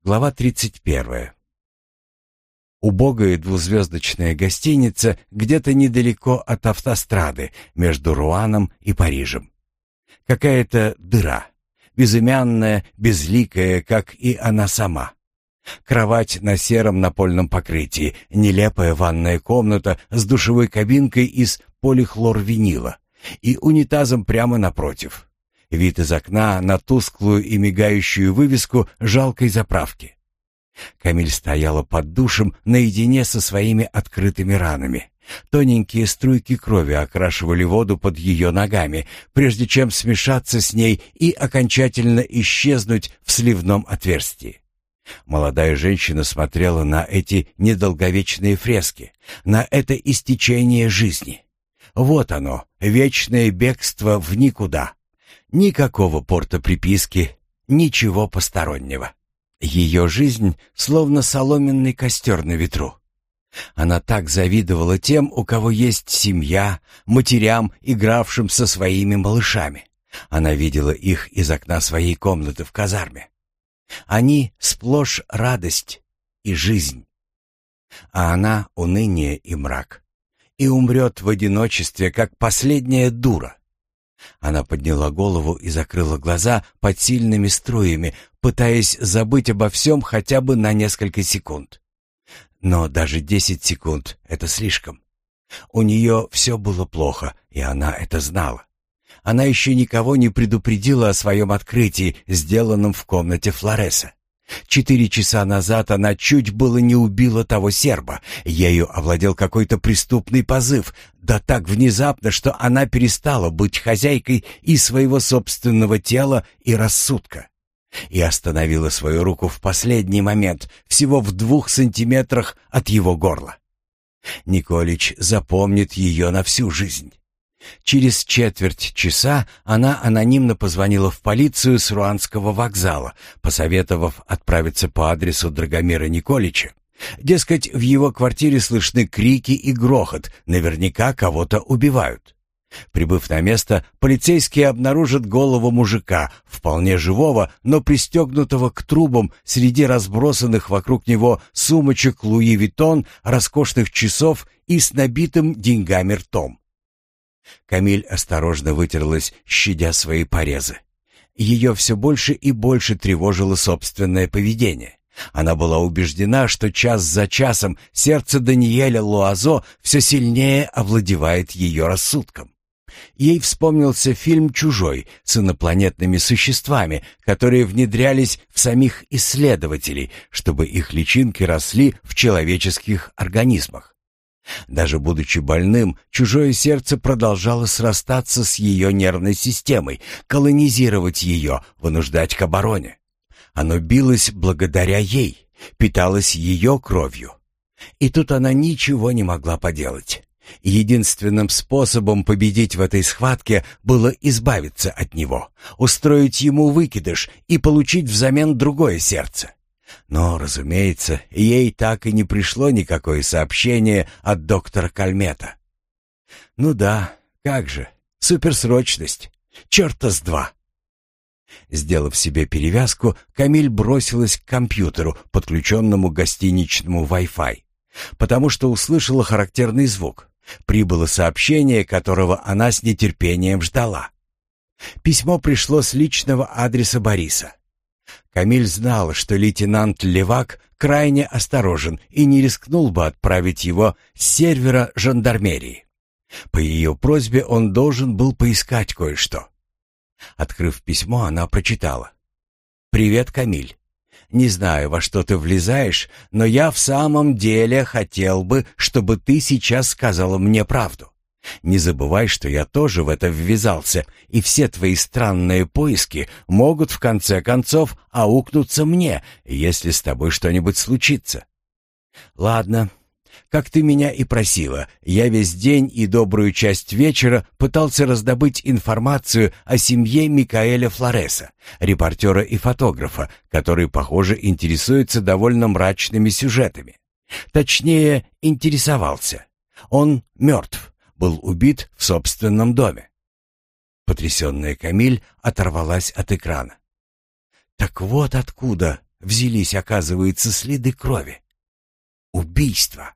Глава 31. Убогая двузвездочная гостиница где-то недалеко от автострады между Руаном и Парижем. Какая-то дыра, безымянная, безликая, как и она сама. Кровать на сером напольном покрытии, нелепая ванная комната с душевой кабинкой из полихлорвинила и унитазом прямо напротив. Вид из окна на тусклую и мигающую вывеску жалкой заправки. Камиль стояла под душем наедине со своими открытыми ранами. Тоненькие струйки крови окрашивали воду под ее ногами, прежде чем смешаться с ней и окончательно исчезнуть в сливном отверстии. Молодая женщина смотрела на эти недолговечные фрески, на это истечение жизни. Вот оно, вечное бегство в никуда. Никакого порта приписки, ничего постороннего. Ее жизнь словно соломенный костер на ветру. Она так завидовала тем, у кого есть семья, матерям, игравшим со своими малышами. Она видела их из окна своей комнаты в казарме. Они сплошь радость и жизнь. А она — уныние и мрак. И умрет в одиночестве, как последняя дура. Она подняла голову и закрыла глаза под сильными струями, пытаясь забыть обо всем хотя бы на несколько секунд. Но даже 10 секунд — это слишком. У нее все было плохо, и она это знала. Она еще никого не предупредила о своем открытии, сделанном в комнате Флореса. 4 часа назад она чуть было не убила того серба. Ею овладел какой-то преступный позыв, да так внезапно, что она перестала быть хозяйкой и своего собственного тела, и рассудка. И остановила свою руку в последний момент, всего в 2 сантиметрах от его горла. Николич запомнит ее на всю жизнь. Через четверть часа она анонимно позвонила в полицию с Руанского вокзала, посоветовав отправиться по адресу Драгомира Николича. Дескать, в его квартире слышны крики и грохот, наверняка кого-то убивают. Прибыв на место, полицейские обнаружат голову мужика, вполне живого, но пристегнутого к трубам среди разбросанных вокруг него сумочек Луи Виттон, роскошных часов и с набитым деньгами ртом. Камиль осторожно вытерлась, щадя свои порезы. Ее все больше и больше тревожило собственное поведение. Она была убеждена, что час за часом сердце Даниэля Луазо все сильнее овладевает ее рассудком. Ей вспомнился фильм «Чужой» с инопланетными существами, которые внедрялись в самих исследователей, чтобы их личинки росли в человеческих организмах. Даже будучи больным, чужое сердце продолжало срастаться с ее нервной системой, колонизировать ее, вынуждать к обороне. Оно билось благодаря ей, питалось ее кровью. И тут она ничего не могла поделать. Единственным способом победить в этой схватке было избавиться от него, устроить ему выкидыш и получить взамен другое сердце. Но, разумеется, ей так и не пришло никакое сообщение от доктора Кальмета. Ну да, как же, суперсрочность, черта с два. Сделав себе перевязку, Камиль бросилась к компьютеру, подключенному к гостиничному Wi-Fi, потому что услышала характерный звук. Прибыло сообщение, которого она с нетерпением ждала. Письмо пришло с личного адреса Бориса. Камиль знал, что лейтенант Левак крайне осторожен и не рискнул бы отправить его с сервера жандармерии. По ее просьбе он должен был поискать кое-что. Открыв письмо, она прочитала: «Привет, Камиль. Не знаю, во что ты влезаешь, но я в самом деле хотел бы, чтобы ты сейчас сказала мне правду. Не забывай, что я тоже в это ввязался, и все твои странные поиски могут в конце концов аукнуться мне, если с тобой что-нибудь случится. Ладно, как ты меня и просила, я весь день и добрую часть вечера пытался раздобыть информацию о семье Микаэля Флореса, репортера и фотографа, который, похоже, интересуется довольно мрачными сюжетами. Точнее, интересовался. Он мертв. Был убит в собственном доме». Потрясенная Камиль оторвалась от экрана. «Так вот откуда взялись, оказывается, следы крови? Убийство.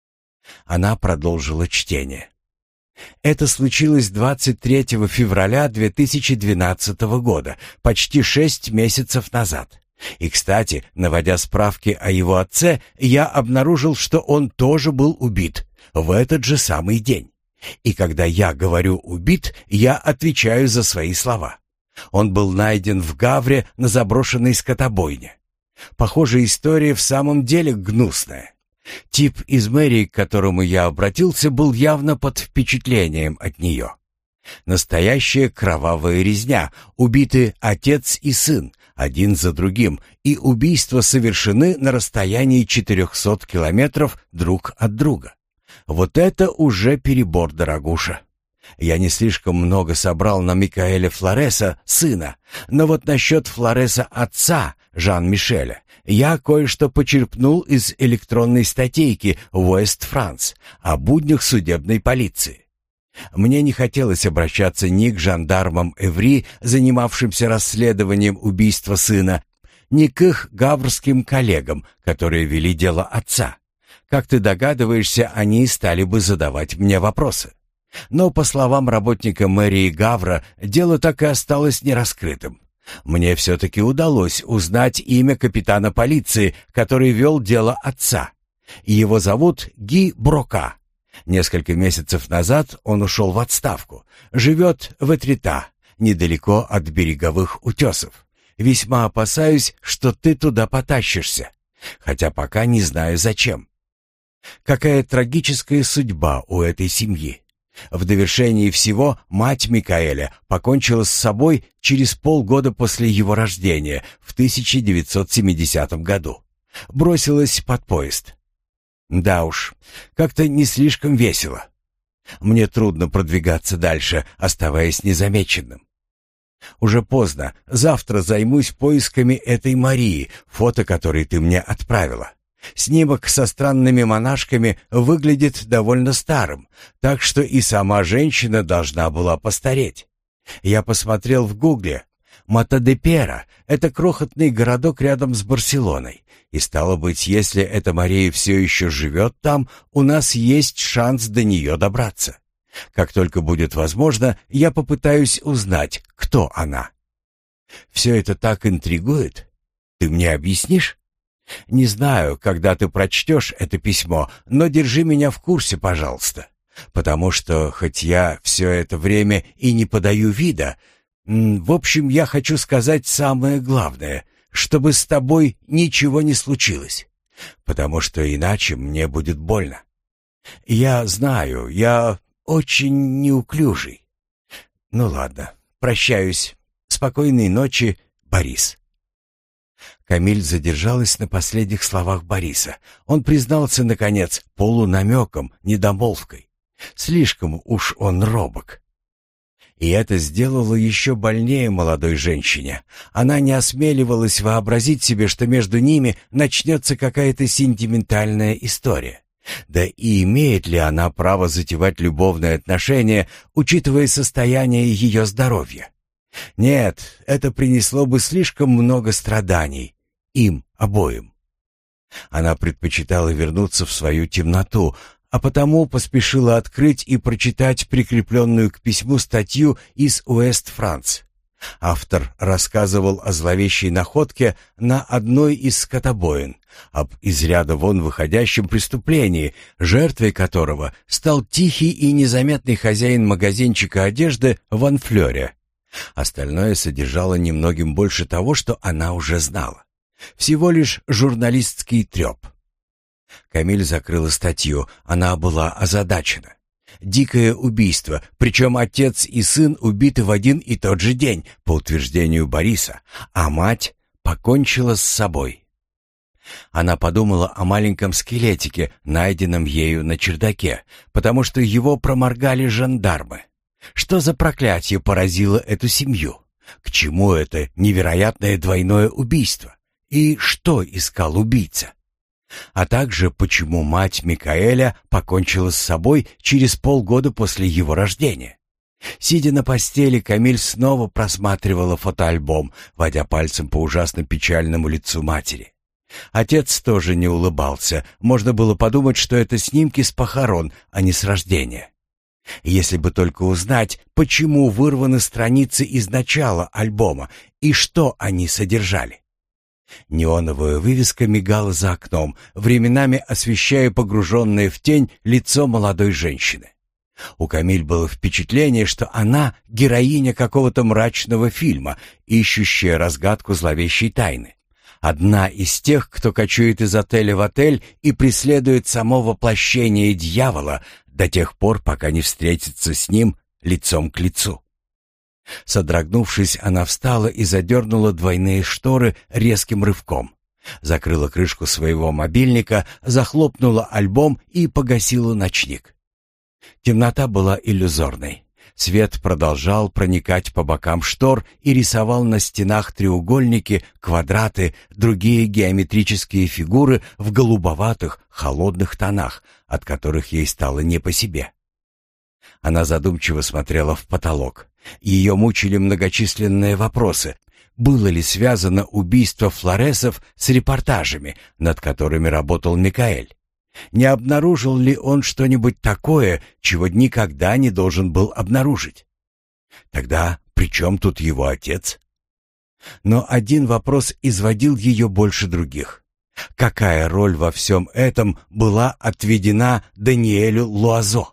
Она продолжила чтение. Это случилось 23 февраля 2012 года, почти 6 месяцев назад. И, кстати, наводя справки о его отце, я обнаружил, что он тоже был убит в этот же самый день. И когда я говорю «убит», я отвечаю за свои слова. Он был найден в Гавре на заброшенной скотобойне. Похоже, история в самом деле гнусная. Тип из мэрии, к которому я обратился, был явно под впечатлением от нее. Настоящая кровавая резня. Убиты отец и сын, один за другим, и убийства совершены на расстоянии 400 километров друг от друга. Вот это уже перебор, дорогуша. Я не слишком много собрал на Микаэля Флореса, сына, но вот насчет Флореса отца, Жан-Мишеля, я кое-что почерпнул из электронной статейки «Уэст Франс» о буднях судебной полиции. Мне не хотелось обращаться ни к жандармам Эври, занимавшимся расследованием убийства сына, ни к их гаврским коллегам, которые вели дело отца. Как ты догадываешься, они стали бы задавать мне вопросы. Но, по словам работника мэрии Гавра, дело так и осталось нераскрытым. Мне все-таки удалось узнать имя капитана полиции, который вел дело отца. Его зовут Ги Брока. Несколько месяцев назад он ушел в отставку. Живет в Этрита, недалеко от береговых утесов. Весьма опасаюсь, что ты туда потащишься, хотя пока не знаю зачем. Какая трагическая судьба у этой семьи. В довершении всего мать Микаэля покончила с собой через полгода после его рождения в 1970 году. Бросилась под поезд. Да уж, как-то не слишком весело. Мне трудно продвигаться дальше, оставаясь незамеченным. Уже поздно. Завтра займусь поисками этой Марии, фото которой ты мне отправила. Снимок со странными монашками выглядит довольно старым, так что и сама женщина должна была постареть. Я посмотрел в гугле. Матадепера — это крохотный городок рядом с Барселоной. И стало быть, если эта Мария все еще живет там, у нас есть шанс до нее добраться. Как только будет возможно, я попытаюсь узнать, кто она. Все это так интригует. Ты мне объяснишь? Не знаю, когда ты прочтешь это письмо, но держи меня в курсе, пожалуйста. Потому что, хоть я все это время и не подаю вида, в общем, я хочу сказать самое главное, чтобы с тобой ничего не случилось. Потому что иначе мне будет больно. Я знаю, я очень неуклюжий. Ну ладно, прощаюсь. Спокойной ночи, Борис. Камиль задержалась на последних словах Бориса. Он признался, наконец, полунамеком, недомолвкой. Слишком уж он робок. И это сделало еще больнее молодой женщине. Она не осмеливалась вообразить себе, что между ними начнется какая-то сентиментальная история. Да и имеет ли она право затевать любовные отношения, учитывая состояние ее здоровья? Нет, это принесло бы слишком много страданий. Им обоим. Она предпочитала вернуться в свою темноту, а потому поспешила открыть и прочитать прикрепленную к письму статью из «Уэст Франс». Автор рассказывал о зловещей находке на одной из скотобоин, об из ряда вон выходящем преступлении, жертвой которого стал тихий и незаметный хозяин магазинчика одежды в Анфлёре. Остальное содержало немногим больше того, что она уже знала. Всего лишь журналистский треп. Камиль закрыла статью, она была озадачена. Дикое убийство, причем отец и сын убиты в один и тот же день, по утверждению Бориса, а мать покончила с собой. Она подумала о маленьком скелетике, найденном ею на чердаке, потому что его проморгали жандармы. Что за проклятие поразило эту семью? К чему это невероятное двойное убийство? И что искал убийца? А также, почему мать Микаэля покончила с собой через полгода после его рождения? Сидя на постели, Камиль снова просматривала фотоальбом, водя пальцем по ужасно печальному лицу матери. Отец тоже не улыбался. Можно было подумать, что это снимки с похорон, а не с рождения. Если бы только узнать, почему вырваны страницы из начала альбома и что они содержали. Неоновая вывеска мигала за окном, временами освещая погруженное в тень лицо молодой женщины. У Камиль было впечатление, что она героиня какого-то мрачного фильма, ищущая разгадку зловещей тайны. Одна из тех, кто кочует из отеля в отель и преследует само воплощение дьявола до тех пор, пока не встретится с ним лицом к лицу. Содрогнувшись, она встала и задернула двойные шторы резким рывком. Закрыла крышку своего мобильника, захлопнула альбом и погасила ночник. Темнота была иллюзорной. Свет продолжал проникать по бокам штор и рисовал на стенах треугольники, квадраты, другие геометрические фигуры в голубоватых, холодных тонах, от которых ей стало не по себе. Она задумчиво смотрела в потолок. Ее мучили многочисленные вопросы. Было ли связано убийство Флоресов с репортажами, над которыми работал Микаэль? Не обнаружил ли он что-нибудь такое, чего никогда не должен был обнаружить? Тогда при чем тут его отец? Но один вопрос изводил ее больше других. Какая роль во всем этом была отведена Даниэлю Луазо?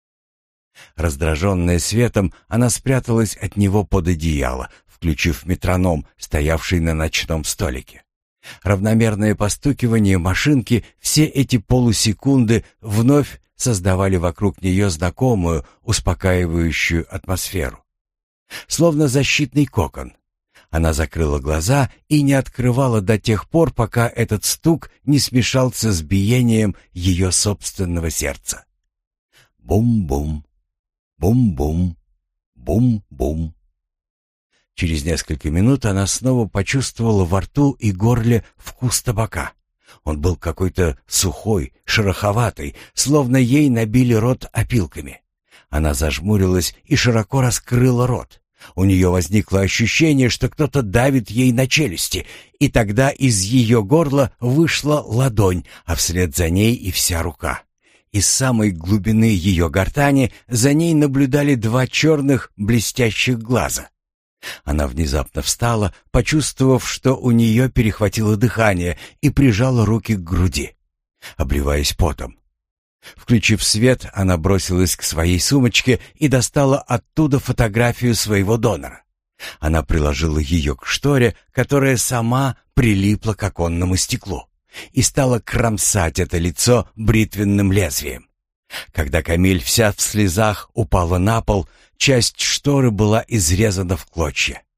Раздраженная светом, она спряталась от него под одеяло, включив метроном, стоявший на ночном столике. Равномерное постукивание машинки, все эти полусекунды вновь создавали вокруг нее знакомую, успокаивающую атмосферу. Словно защитный кокон. Она закрыла глаза и не открывала до тех пор, пока этот стук не смешался с биением ее собственного сердца. Бум-бум, бум-бум, бум-бум. Через несколько минут она снова почувствовала во рту и горле вкус табака. Он был какой-то сухой, шероховатый, словно ей набили рот опилками. Она зажмурилась и широко раскрыла рот. У нее возникло ощущение, что кто-то давит ей на челюсти, и тогда из ее горла вышла ладонь, а вслед за ней и вся рука. Из самой глубины ее гортани за ней наблюдали два черных блестящих глаза. Она внезапно встала, почувствовав, что у нее перехватило дыхание, и прижала руки к груди, обливаясь потом. Включив свет, она бросилась к своей сумочке и достала оттуда фотографию своего донора. Она приложила ее к шторе, которая сама прилипла к оконному стеклу, и стала кромсать это лицо бритвенным лезвием. Когда Камиль вся в слезах упала на пол, часть шторы была изрезана в клочья.